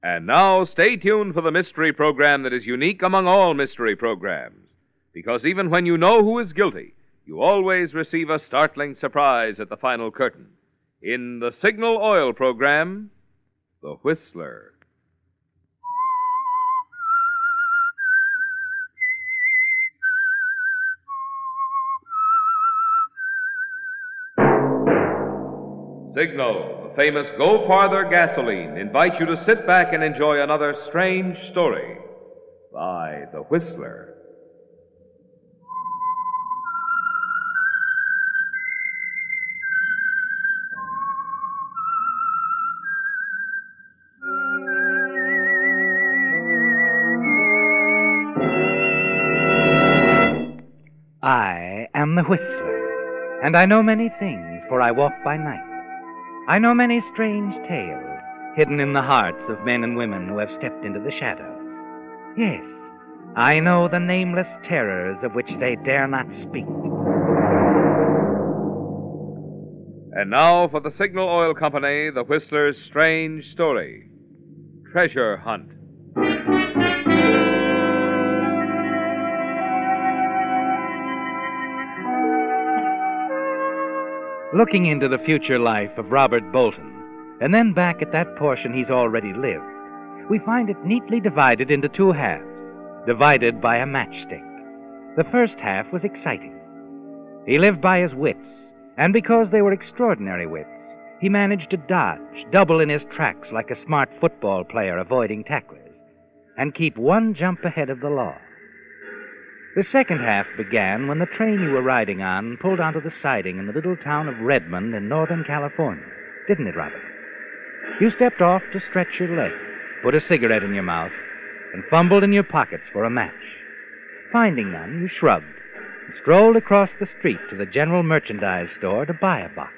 And now, stay tuned for the mystery program that is unique among all mystery programs. Because even when you know who is guilty, you always receive a startling surprise at the final curtain. In the Signal Oil program, The Whistler. Signal, the famous Go Farther gasoline, invite you to sit back and enjoy another strange story by The Whistler. I am the Whistler, and I know many things, for I walk by night. I know many strange tales hidden in the hearts of men and women who have stepped into the shadows. Yes, I know the nameless terrors of which they dare not speak. And now for the Signal Oil Company, The Whistler's strange story, Treasure Hunt. Looking into the future life of Robert Bolton, and then back at that portion he's already lived, we find it neatly divided into two halves, divided by a matchstick. The first half was exciting. He lived by his wits, and because they were extraordinary wits, he managed to dodge, double in his tracks like a smart football player avoiding tacklers, and keep one jump ahead of the law. The second half began when the train you were riding on pulled onto the siding in the little town of Redmond in Northern California. Didn't it, Robert? You stepped off to stretch your legs, put a cigarette in your mouth, and fumbled in your pockets for a match. Finding none, you shrugged and strolled across the street to the general merchandise store to buy a box.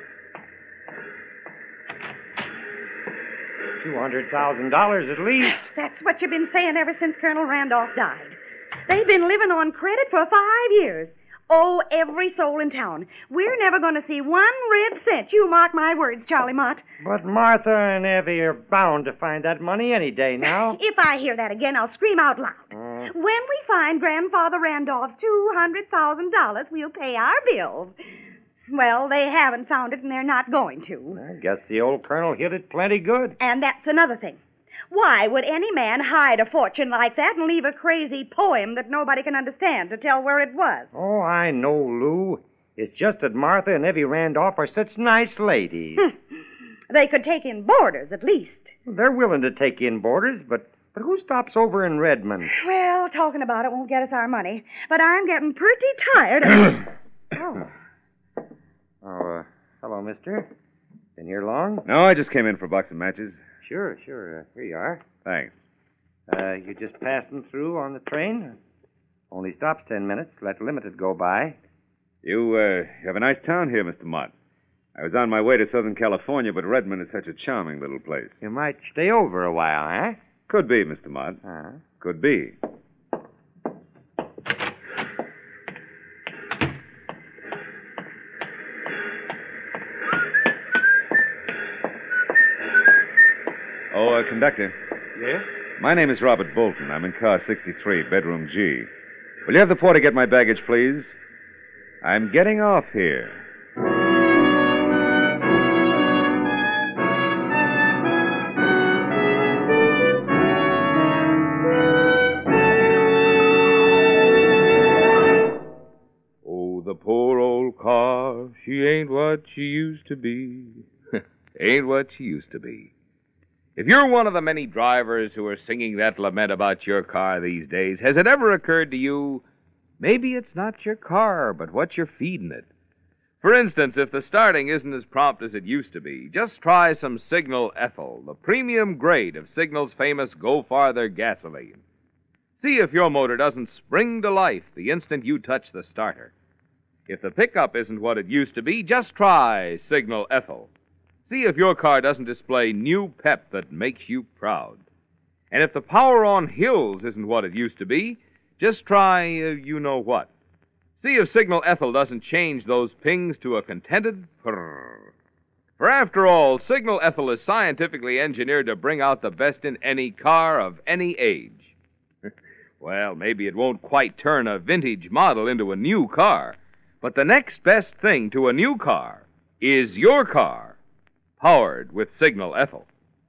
$200,000 at least. That's what you've been saying ever since Colonel Randolph died. They've been living on credit for 5 years. Oh, every soul in town. We're never going to see 1 red cent. You mark my words, Charlie Mott. But Martha and Evie are bound to find that money any day now. If I hear that again, I'll scream out loud. When we find Grandfather Randolph's $200,000, we'll pay our bills. Well, they haven't found it, and they're not going to. I guess the old colonel hit it plenty good. And that's another thing. Why would any man hide a fortune like that and leave a crazy poem that nobody can understand to tell where it was? Oh, I know, Lou. It's just that Martha and Evie Randolph are such nice ladies. They could take in boarders, at least. They're willing to take in boarders, but who stops over in Redmond? Well, talking about it won't get us our money, but I'm getting pretty tired of... Hello, mister. Been here long? No, I just came in for a box of matches. Sure. Here you are. Thanks. You just passing through on the train? Only stops 10 minutes. Let Limited go by. You have a nice town here, Mr. Mott. I was on my way to Southern California, but Redmond is such a charming little place. You might stay over a while, huh? Could be, Mr. Mott. Could be. Conductor. Yes? My name is Robert Bolton. I'm in car 63, bedroom G. Will you have the porter get my baggage, please? I'm getting off here. Oh, the poor old car, she ain't what she used to be. Ain't what she used to be. If you're one of the many drivers who are singing that lament about your car these days, has it ever occurred to you, maybe it's not your car, but what you're feeding it? For instance, if the starting isn't as prompt as it used to be, just try some Signal Ethyl, the premium grade of Signal's famous Go Farther gasoline. See if your motor doesn't spring to life the instant you touch the starter. If the pickup isn't what it used to be, just try Signal Ethyl. See if your car doesn't display new pep that makes you proud. And if the power on hills isn't what it used to be, just try you-know-what. See if Signal Ethyl doesn't change those pings to a contented purr. For after all, signal ethyl is scientifically engineered to bring out the best in any car of any age. Well, maybe it won't quite turn a vintage model into a new car, but the next best thing to a new car is your car, powered with signal ethyl.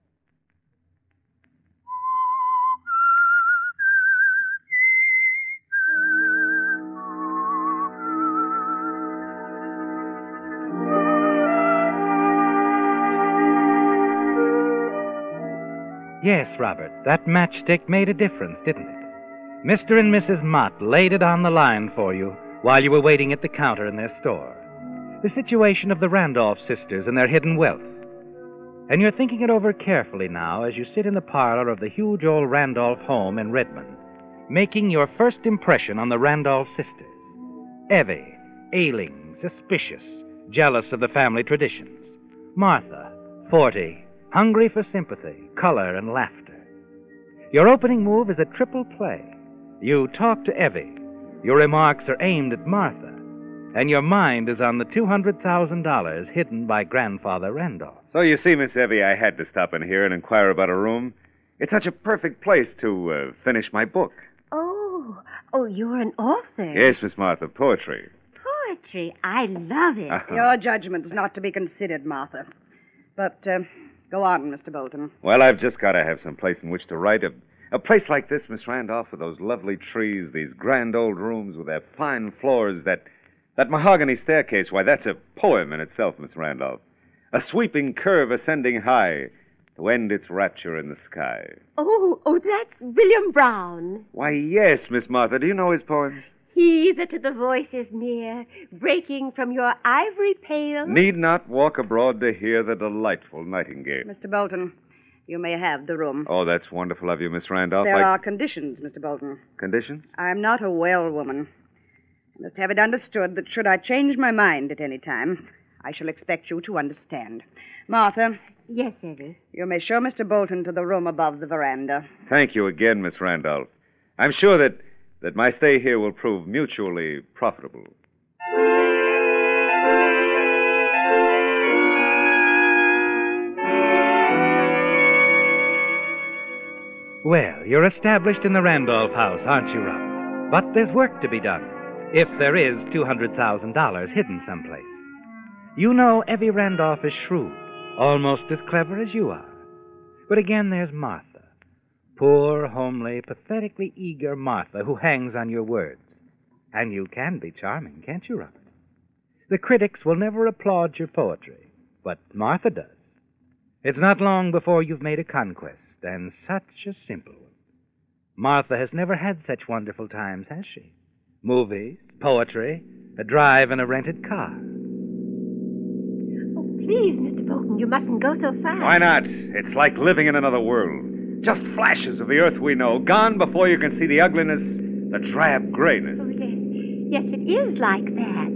Yes, Robert, that matchstick made a difference, didn't it? Mr. and Mrs. Mott laid it on the line for you while you were waiting at the counter in their store. The situation of the Randolph sisters and their hidden wealth. And you're thinking it over carefully now as you sit in the parlor of the huge old Randolph home in Redmond, making your first impression on the Randolph sisters. Evie, ailing, suspicious, jealous of the family traditions. Martha, 40, hungry for sympathy, color, and laughter. Your opening move is a triple play. You talk to Evie. Your remarks are aimed at Martha. And your mind is on the $200,000 hidden by Grandfather Randolph. So you see, Miss Evie, I had to stop in here and inquire about a room. It's such a perfect place to finish my book. Oh, you're an author. Yes, Miss Martha, poetry. Poetry. I love it. Your judgment is not to be considered, Martha. But, go on, Mr. Bolton. Well, I've just got to have some place in which to write. A place like this, Miss Randolph, with those lovely trees, these grand old rooms with their fine floors, that mahogany staircase, why, that's a poem in itself, Miss Randolph. A sweeping curve ascending high to end its rapture in the sky. Oh, that's William Brown. Why, yes, Miss Martha. Do you know his poems? He that to the voice is near, breaking from your ivory pale. Need not walk abroad to hear the delightful nightingale. Mr. Bolton, you may have the room. Oh, that's wonderful of you, Miss Randolph. There are conditions, Mr. Bolton. Conditions? I'm not a well woman. I must have it understood that should I change my mind at any time, I shall expect you to understand. Martha. Yes, Eddie. You may show Mr. Bolton to the room above the veranda. Thank you again, Miss Randolph. I'm sure that my stay here will prove mutually profitable. Well, you're established in the Randolph house, aren't you, Robert? But there's work to be done, if there is $200,000 hidden someplace. You know Evie Randolph is shrewd, almost as clever as you are. But again, there's Martha. Poor, homely, pathetically eager Martha who hangs on your words. And you can be charming, can't you, Robert? The critics will never applaud your poetry, but Martha does. It's not long before you've made a conquest, and such a simple one. Martha has never had such wonderful times, has she? Movies, poetry, a drive in a rented car. Oh, please, Mr. Bolton, you mustn't go so fast. Why not? It's like living in another world. Just flashes of the earth we know, gone before you can see the ugliness, the drab grayness. Oh, yes. Yes, it is like that.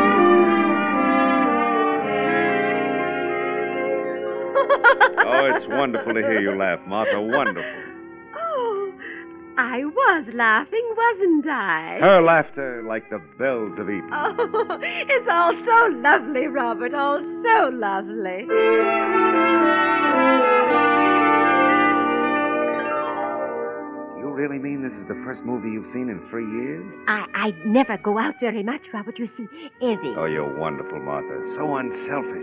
Oh, it's wonderful to hear you laugh, Martha. Wonderful. Oh, I was laughing, wasn't I? Her laughter like the bells of Eden. Oh, it's all so lovely, Robert. All so lovely. You really mean this is the first movie you've seen in 3 years? I never go out very much, Robert. You see, Evie. Oh, you're wonderful, Martha. So unselfish.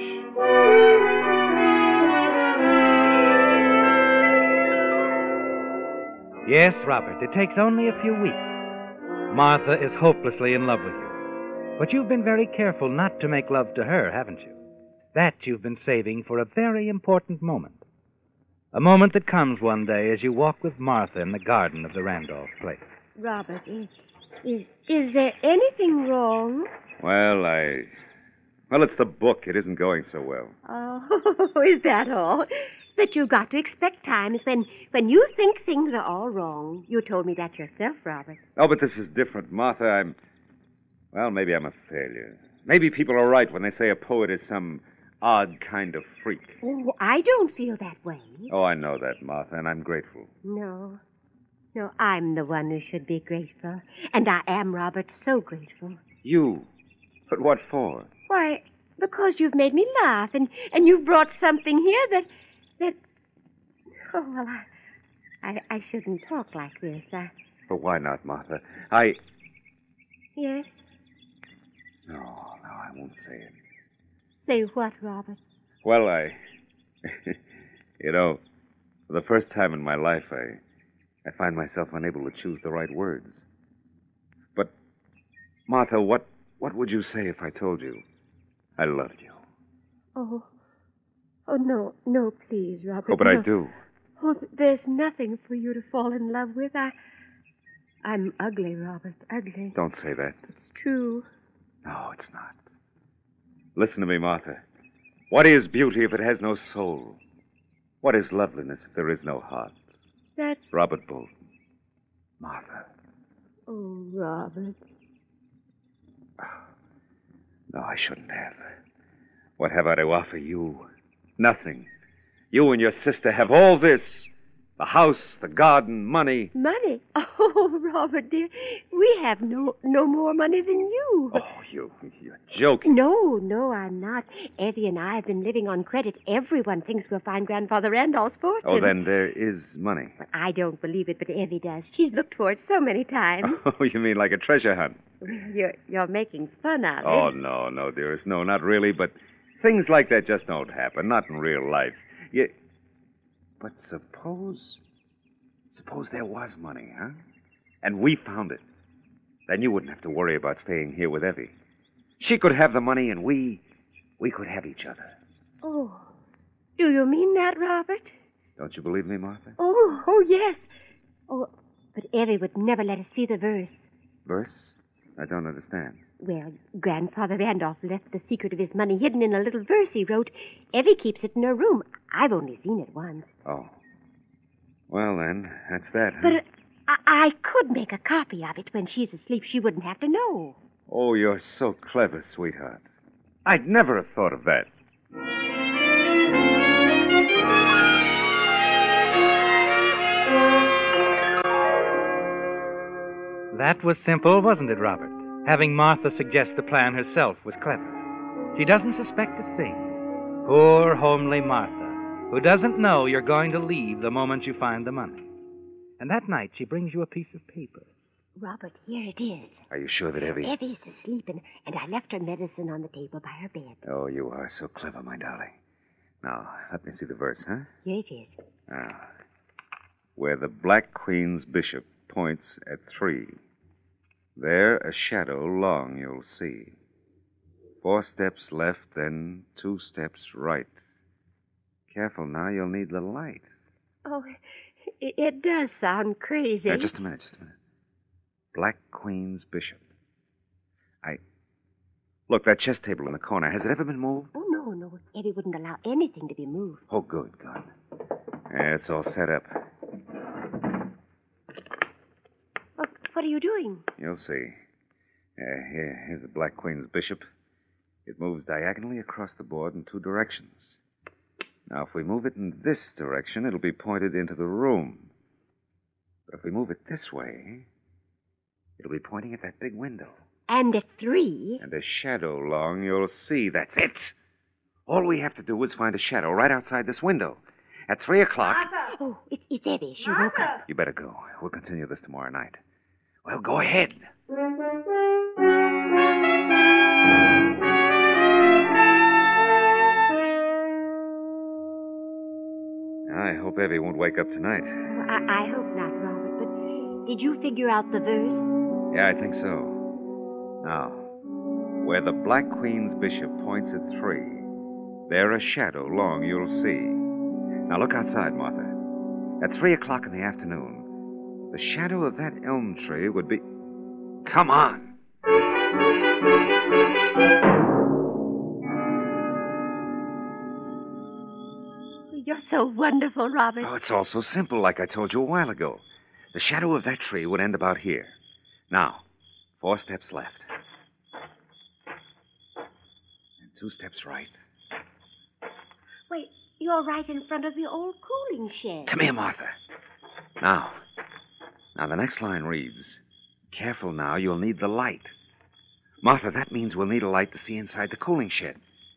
Yes, Robert, it takes only a few weeks. Martha is hopelessly in love with you. But you've been very careful not to make love to her, haven't you? That you've been saving for a very important moment. A moment that comes one day as you walk with Martha in the garden of the Randolph place. Robert, is there anything wrong? Well, it's the book. It isn't going so well. Oh, is that all? But you've got to expect times when you think things are all wrong. You told me that yourself, Robert. Oh, but this is different, Martha. Maybe I'm a failure. Maybe people are right when they say a poet is some odd kind of freak. Oh, I don't feel that way. Oh, I know that, Martha, and I'm grateful. No, I'm the one who should be grateful. And I am, Robert, so grateful. You? But what for? Why, Because you've made me laugh, and you've brought something here that... Oh, well, I shouldn't talk like this. But why not, Martha? Yes? No, I won't say it. Say what, Robert? Well, for the first time in my life, I find myself unable to choose the right words. But, Martha, what would you say if I told you I loved you? Oh, no, please, Robert. Oh, but no. I do. Oh, there's nothing for you to fall in love with. I'm ugly, Robert, ugly. Don't say that. It's true. No, it's not. Listen to me, Martha. What is beauty if it has no soul? What is loveliness if there is no heart? That's... Robert Bolton. Martha. Oh, Robert. No, I shouldn't have. What have I to offer you? Nothing. You and your sister have all this. The house, the garden, money. Money? Oh, Robert, dear, we have no more money than you. Oh, you're joking. No, I'm not. Evie and I have been living on credit. Everyone thinks we'll find Grandfather Randolph's fortune. Oh, then there is money. But I don't believe it, but Evie does. She's looked for it so many times. Oh, you mean like a treasure hunt? You're making fun of it. Oh, no, dearest. No, not really, but things like that just don't happen. Not in real life. But suppose there was money, huh? And we found it. Then you wouldn't have to worry about staying here with Evie. She could have the money and we could have each other. Oh, do you mean that, Robert? Don't you believe me, Martha? Oh, yes. Oh, but Evie would never let us see the verse. Verse? I don't understand. Well, Grandfather Randolph left the secret of his money hidden in a little verse he wrote. Evie keeps it in her room. I've only seen it once. Oh. Well, then, that's that, huh? But I could make a copy of it when she's asleep. She wouldn't have to know. Oh, you're so clever, sweetheart. I'd never have thought of that. That was simple, wasn't it, Robert? Having Martha suggest the plan herself was clever. She doesn't suspect a thing. Poor, homely Martha, who doesn't know you're going to leave the moment you find the money. And that night, she brings you a piece of paper. Robert, here it is. Are you sure that Evie... Evie's asleep, and I left her medicine on the table by her bed. Oh, you are so clever, my darling. Now, let me see the verse, huh? Here it is. Where the Black Queen's bishop points at 3, there a shadow long you'll see. 4 steps left, then 2 steps right. Careful now, you'll need the light. Oh, it does sound crazy. Just a minute. Black Queen's bishop. Look, that chess table in the corner, has it ever been moved? Oh, no. Evie wouldn't allow anything to be moved. Oh, good. Yeah, it's all set up. What are you doing? You'll see. Here's the Black Queen's bishop. It moves diagonally across the board in 2 directions. Now, if we move it in this direction, it'll be pointed into the room. But if we move it this way, it'll be pointing at that big window. And at 3? And a shadow long you'll see. That's it. All we have to do is find a shadow right outside this window. At 3 o'clock... Martha! Oh, it's Evie. She woke up. You better go. We'll continue this tomorrow night. Well, go ahead. I hope Evie won't wake up tonight. I hope not, Robert. But did you figure out the verse? Yeah, I think so. Now, where the Black Queen's bishop points at 3, there a shadow long you'll see. Now look outside, Martha. At 3 o'clock in the afternoon, the shadow of that elm tree would be... Come on! You're so wonderful, Robert. Oh, it's all so simple, like I told you a while ago. The shadow of that tree would end about here. Now, 4 steps left. And 2 steps right. Wait, you're right in front of the old cooling shed. Come here, Martha. Now, the next line reads, Careful now, you'll need the light. Martha, that means we'll need a light to see inside the cooling shed.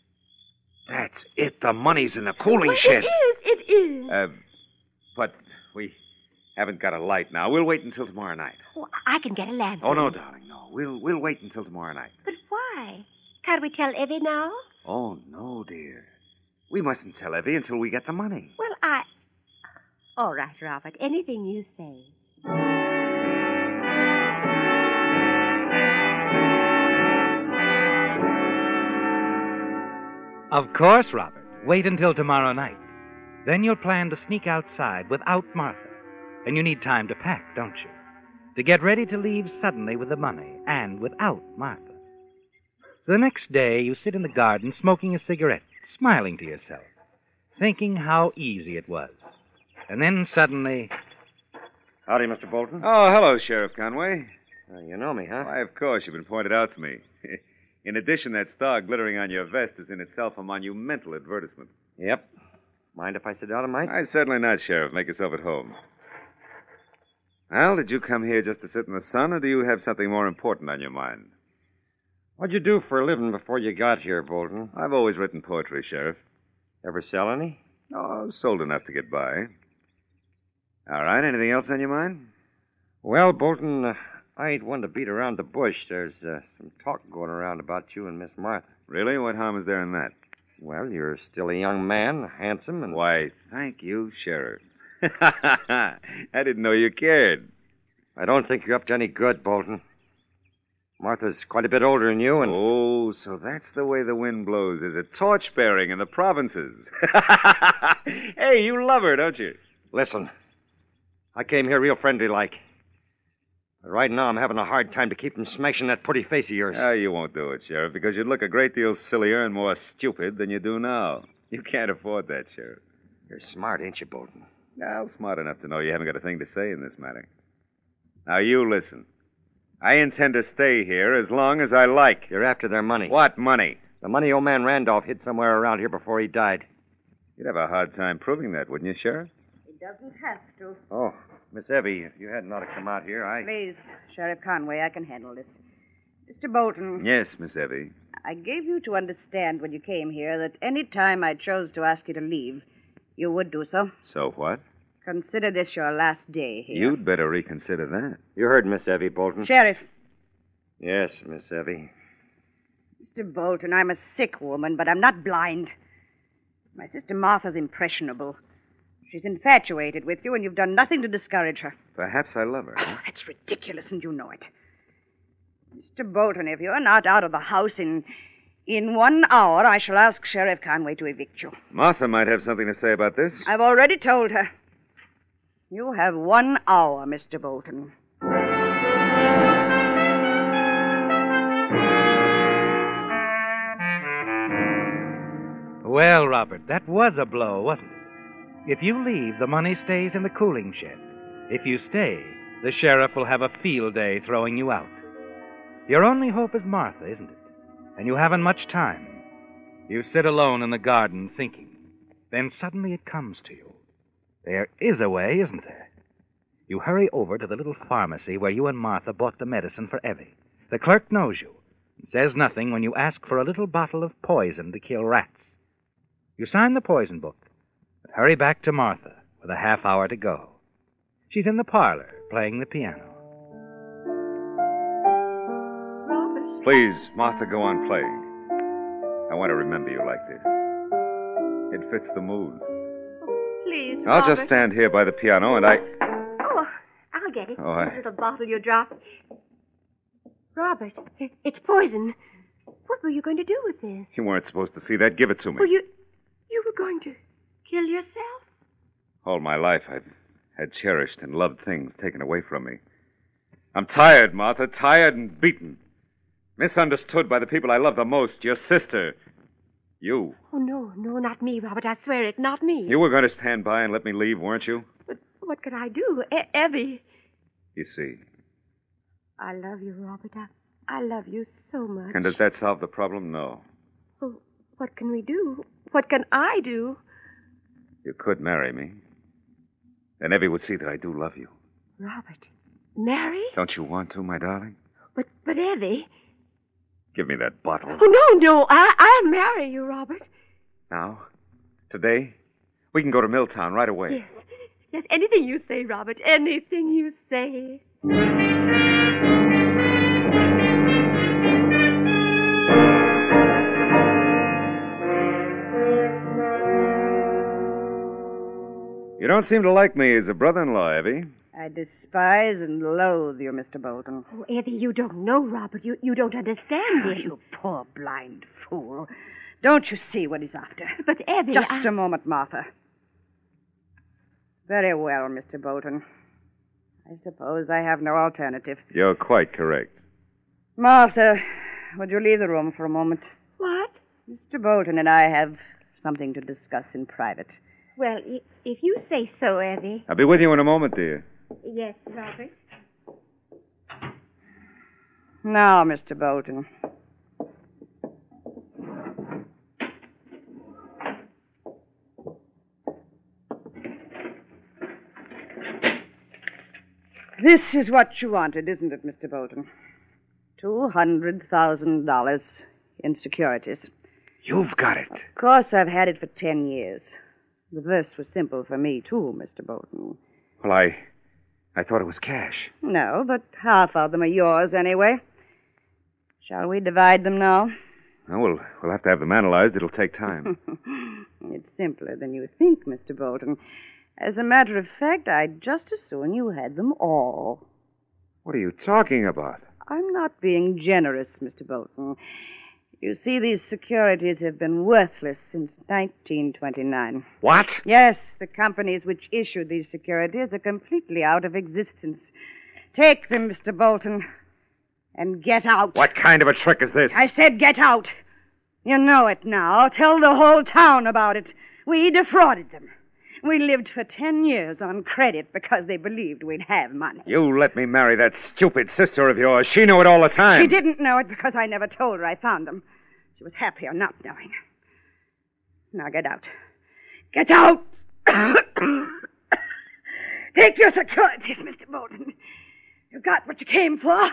That's it. The money's in the cooling shed. It is. But we haven't got a light now. We'll wait until tomorrow night. Oh, I can get a lantern. Oh, no, darling, no. We'll wait until tomorrow night. But why? Can't we tell Evie now? Oh, no, dear. We mustn't tell Evie until we get the money. Well, All right, Robert. Anything you say. Of course, Robert. Wait until tomorrow night. Then you'll plan to sneak outside without Martha. And you need time to pack, don't you? To get ready to leave suddenly with the money and without Martha. The next day, you sit in the garden smoking a cigarette, smiling to yourself, thinking how easy it was. And then suddenly... Howdy, Mr. Bolton. Oh, hello, Sheriff Conway. You know me, huh? Why, of course, you've been pointed out to me. In addition, that star glittering on your vest is in itself a monumental advertisement. Yep. Mind if I sit down a mite? Certainly not, Sheriff. Make yourself at home. Well, did you come here just to sit in the sun, or do you have something more important on your mind? What'd you do for a living before you got here, Bolton? I've always written poetry, Sheriff. Ever sell any? Oh, sold enough to get by. All right, anything else on your mind? Well, Bolton, I ain't one to beat around the bush. There's some talk going around about you and Miss Martha. Really? What harm is there in that? Well, you're still a young man, handsome, and... Why, thank you, Sheriff. I didn't know you cared. I don't think you're up to any good, Bolton. Martha's quite a bit older than you, and... Oh, so that's the way the wind blows, is it? Torch-bearing in the provinces. Hey, you love her, don't you? Listen, I came here real friendly-like. But right now I'm having a hard time to keep from smashing that pretty face of yours. Oh, you won't do it, Sheriff, because you'd look a great deal sillier and more stupid than you do now. You can't afford that, Sheriff. You're smart, ain't you, Bolton? Well, smart enough to know you haven't got a thing to say in this matter. Now, you listen. I intend to stay here as long as I like. You're after their money. What money? The money old man Randolph hid somewhere around here before he died. You'd have a hard time proving that, wouldn't you, Sheriff? He doesn't have to. Oh, Miss Evie, if you hadn't ought to come out here, Please, Sheriff Conway, I can handle this. Mr. Bolton. Yes, Miss Evie. I gave you to understand when you came here that any time I chose to ask you to leave, you would do so. So what? Consider this your last day here. You'd better reconsider that. You heard Miss Evie, Bolton. Sheriff. Yes, Miss Evie. Mr. Bolton, I'm a sick woman, but I'm not blind. My sister Martha's impressionable. She's infatuated with you, and you've done nothing to discourage her. Perhaps I love her. Oh, that's ridiculous, and you know it. Mr. Bolton, if you're not out of the house in 1 hour, I shall ask Sheriff Conway to evict you. Martha might have something to say about this. I've already told her. You have 1 hour, Mr. Bolton. Well, Robert, that was a blow, wasn't it? If you leave, the money stays in the cooling shed. If you stay, the sheriff will have a field day throwing you out. Your only hope is Martha, isn't it? And you haven't much time. You sit alone in the garden thinking. Then suddenly it comes to you. There is a way, isn't there? You hurry over to the little pharmacy where you and Martha bought the medicine for Evie. The clerk knows you and says nothing when you ask for a little bottle of poison to kill rats. You sign the poison book and hurry back to Martha with a half hour to go. She's in the parlor playing the piano. Robert. Please, Martha, go on playing. I want to remember you like this. It fits the mood. Please, I'll Robert. just stand here by the piano and Oh, I'll get it. Oh, The little bottle you dropped. Robert, it's poison. What were you going to do with this? You weren't supposed to see that. Give it to me. Well, you were going to kill yourself? All my life, I've had cherished and loved things taken away from me. I'm tired, Martha, tired and beaten. Misunderstood by the people I love the most, your sister. You. Oh, no, not me, Robert. I swear it, not me. You were going to stand by and let me leave, weren't you? But what could I do? Evie. You see. I love you, Robert. I love you so much. And does that solve the problem? No. Well, what can we do? What can I do? You could marry me. Then Evie would see that I do love you. Robert, marry? Don't you want to, my darling? But Evie. Give me that bottle. Oh, no, I'll marry you, Robert. Now? Today? We can go to Milltown right away. Yes. Yes, anything you say, Robert. Anything you say. You don't seem to like me as a brother-in-law, Evie. I despise and loathe you, Mr. Bolton. Oh, Evie, you don't know, Robert. You don't understand Oh, him. you poor blind fool. Don't you see what he's after? But, Evie, Just a moment, Martha. Very well, Mr. Bolton. I suppose I have no alternative. You're quite correct. Martha, would you leave the room for a moment? What? Mr. Bolton and I have something to discuss in private. Well, if you say so, Evie. I'll be with you in a moment, dear. Yes, Robert. Now, Mr. Bolton. This is what you wanted, isn't it, Mr. Bolton? $200,000 in securities. You've got it. Of course, I've had it for 10 years. The verse was simple for me, too, Mr. Bolton. Well, I thought it was cash. No, but half of them are yours anyway. Shall we divide them now? Oh, we'll have to have them analyzed. It'll take time. It's simpler than you think, Mr. Bolton. As a matter of fact, I'd just as soon you had them all. What are you talking about? I'm not being generous, Mr. Bolton. You see, these securities have been worthless since 1929. What? Yes, the companies which issued these securities are completely out of existence. Take them, Mr. Bolton, and get out. What kind of a trick is this? I said get out. You know it now. Tell the whole town about it. We defrauded them. We lived for 10 years on credit because they believed we'd have money. You let me marry that stupid sister of yours. She knew it all the time. She didn't know it because I never told her I found them. She was happier not knowing. Now get out. Get out! Take your securities, Mr. Bolton. You got what you came for.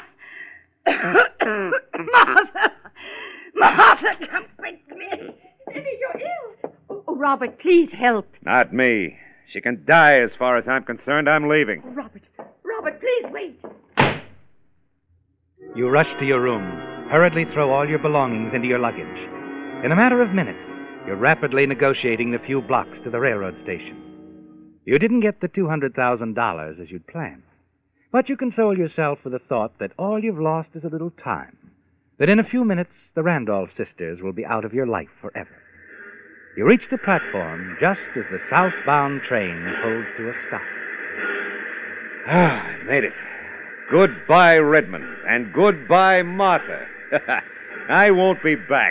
Martha! Martha, come quick to me. Maybe you're ill. Oh, Robert, please help. Not me. She can die as far as I'm concerned. I'm leaving. Oh, Robert, please wait. You rush to your room, hurriedly throw all your belongings into your luggage. In a matter of minutes, you're rapidly negotiating the few blocks to the railroad station. You didn't get the $200,000 as you'd planned, but you console yourself with the thought that all you've lost is a little time, that in a few minutes the Randolph sisters will be out of your life forever. You reach the platform just as the southbound train pulls to a stop. I made it. Goodbye, Redmond, and goodbye, Martha. I won't be back.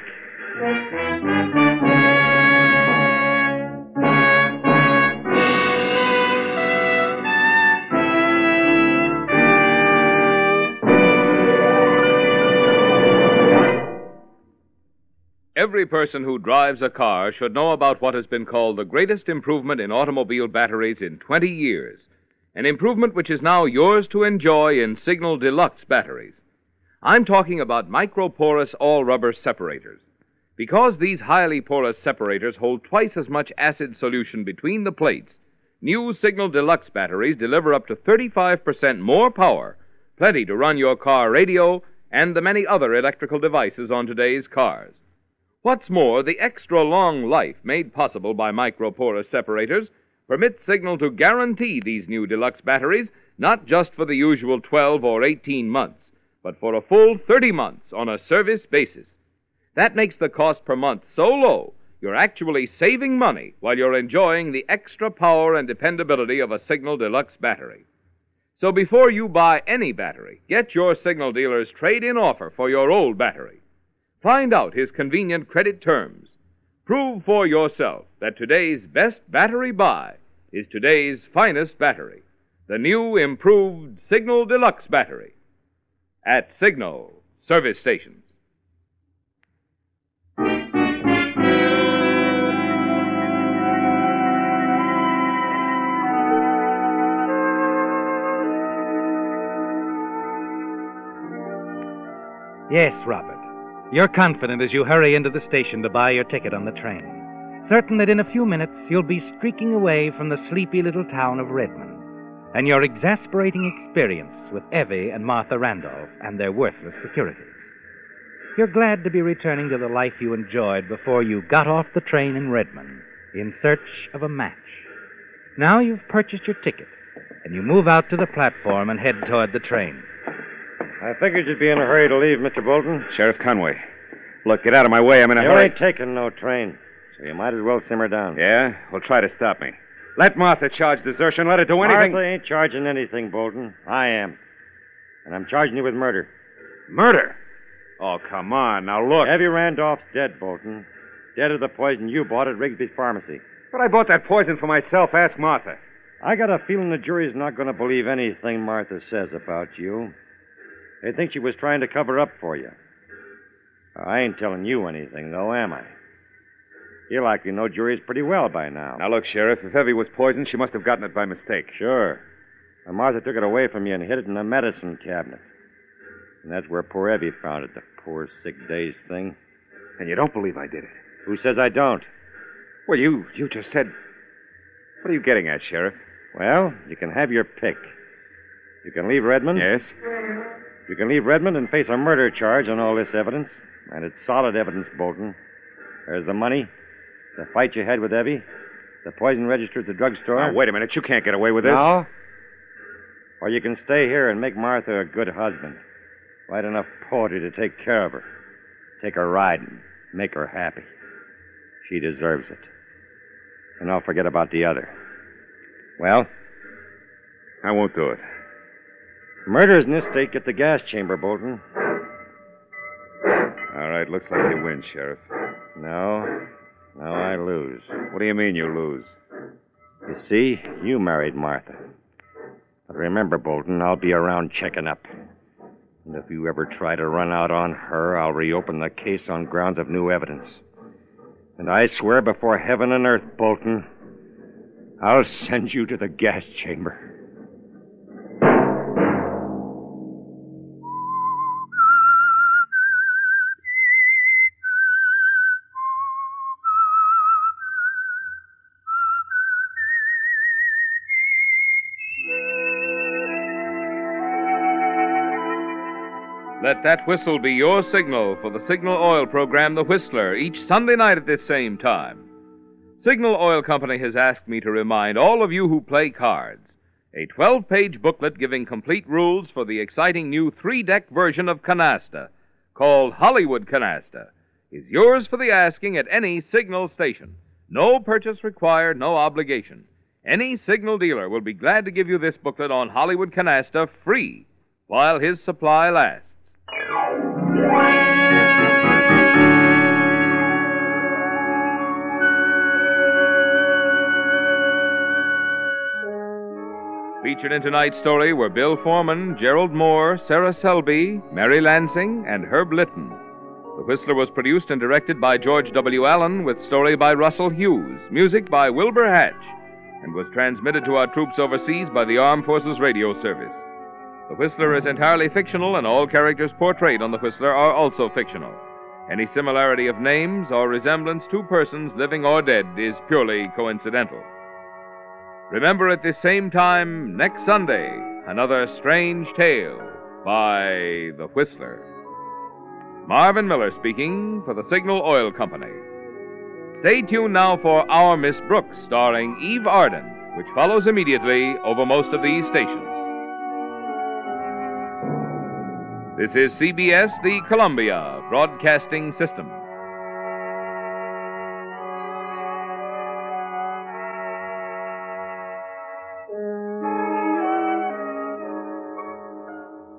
Every person who drives a car should know about what has been called the greatest improvement in automobile batteries in 20 years. An improvement which is now yours to enjoy in Signal Deluxe batteries. I'm talking about microporous all-rubber separators. Because these highly porous separators hold twice as much acid solution between the plates, new Signal Deluxe batteries deliver up to 35% more power, plenty to run your car radio and the many other electrical devices on today's cars. What's more, the extra long life made possible by microporous separators permits Signal to guarantee these new deluxe batteries not just for the usual 12 or 18 months, but for a full 30 months on a service basis. That makes the cost per month so low, you're actually saving money while you're enjoying the extra power and dependability of a Signal Deluxe battery. So before you buy any battery, get your Signal dealer's trade-in offer for your old battery. Find out his convenient credit terms. Prove for yourself that today's best battery buy is today's finest battery, the new improved Signal Deluxe battery, at Signal service stations. Yes, Robert. You're confident as you hurry into the station to buy your ticket on the train. certain that in a few minutes you'll be streaking away from the sleepy little town of Redmond and your exasperating experience with Evie and Martha Randolph and their worthless securities. You're glad to be returning to the life you enjoyed before you got off the train in Redmond in search of a match. Now you've purchased your ticket, and you move out to the platform and head toward the train. I figured you'd be in a hurry to leave, Mr. Bolton. Sheriff Conway. Look, get out of my way. I'm in a You hurry. ain't taking no train, so you might as well simmer down. Yeah? Well, try to stop me. Let Martha charge desertion. Let her do anything. Martha ain't charging anything, Bolton. I am. And I'm charging you with murder. Murder? Oh, come on. Now, look. Evie Randolph's dead, Bolton. Dead of the poison you bought at Rigsby's Pharmacy. But I bought that poison for myself. Ask Martha. I got a feeling the jury's not going to believe anything Martha says about you. They think she was trying to cover up for you. I ain't telling you anything, though, am I? You likely know juries pretty well by now. Now, look, Sheriff, if Evie was poisoned, she must have gotten it by mistake. Sure. And Martha took it away from you and hid it in the medicine cabinet. And that's where poor Evie found it, the poor sick days thing. And you don't believe I did it? Who says I don't? Well, you just said... What are you getting at, Sheriff? Well, you can have your pick. You can leave Redmond. Yes? You can leave Redmond and face a murder charge on all this evidence. And it's solid evidence, Bolton. There's the money, the fight you had with Evie, the poison register at the drugstore. Now, wait a minute. You can't get away with this. No? Or you can stay here and make Martha a good husband. Write enough poetry to take care of her. Take her riding. Make her happy. She deserves it. And I'll forget about the other. Well? I won't do it. Murders in this state get the gas chamber, Bolton. All right, looks like you win, Sheriff. No, I lose. What do you mean you lose? You see, you married Martha. But remember, Bolton, I'll be around checking up. And if you ever try to run out on her, I'll reopen the case on grounds of new evidence. And I swear before heaven and earth, Bolton, I'll send you to the gas chamber. Let that whistle be your signal for the Signal Oil program, The Whistler, each Sunday night at this same time. Signal Oil Company has asked me to remind all of you who play cards, a 12-page booklet giving complete rules for the exciting new 3-deck version of Canasta, called Hollywood Canasta, is yours for the asking at any Signal station. No purchase required, no obligation. Any Signal dealer will be glad to give you this booklet on Hollywood Canasta free while his supply lasts. Featured in tonight's story were Bill Foreman, Gerald Moore, Sarah Selby, Mary Lansing, and Herb Litton. The Whistler was produced and directed by George W. Allen, with story by Russell Hughes, music by Wilbur Hatch, and was transmitted to our troops overseas by the Armed Forces Radio Service. The Whistler is entirely fictional, and all characters portrayed on The Whistler are also fictional. Any similarity of names or resemblance to persons, living or dead, is purely coincidental. Remember at this same time next Sunday, another strange tale by The Whistler. Marvin Miller speaking for the Signal Oil Company. Stay tuned now for Our Miss Brooks, starring Eve Arden, which follows immediately over most of these stations. This is CBS, the Columbia Broadcasting System.